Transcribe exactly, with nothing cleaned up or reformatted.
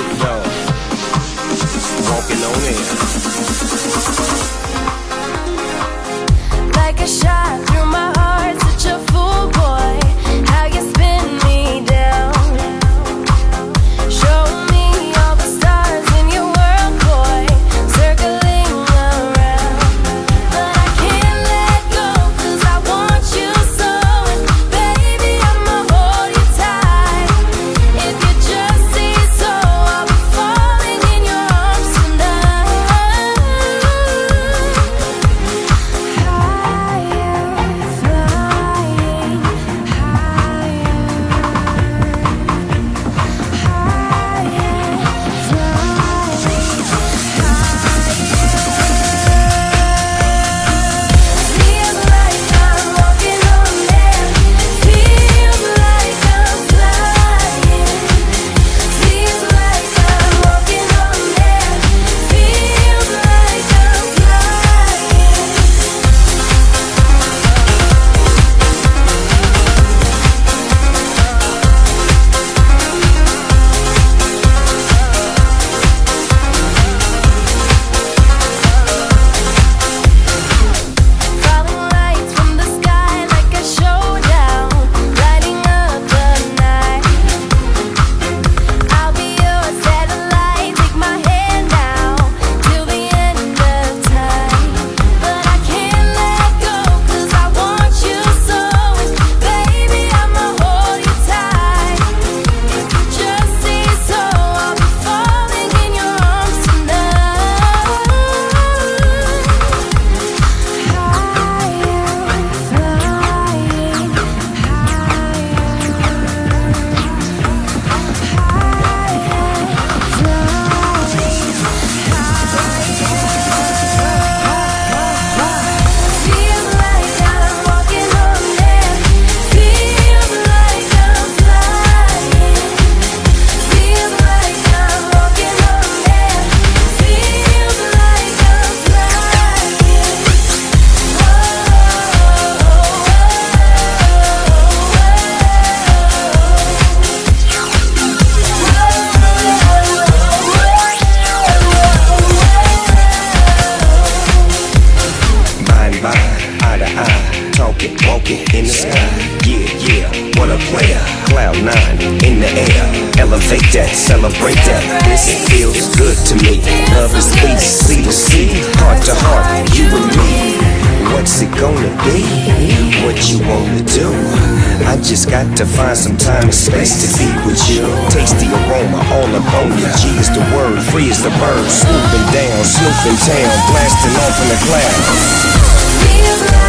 Snoop Dogg, walking on air. Like a shot through my heart, such a fool boy. How you spin me down. Show me all the stars in your world, boy, circling around. But I can't let go, 'cause I want you so. And baby, I'ma hold you tight. If you just say so, I'll be falling in your arms tonight. Walking in the sky, yeah, yeah, what a player. Cloud nine in the air, elevate that, celebrate that. This feels good to me. Love is peace, sea to sea, heart to heart, you and me. What's it gonna be? What you wanna do? I just got to find some time and space to be with you. Taste the aroma all up on you. G is the word, free is the bird. Swooping down, snooping town, blasting off in the clouds.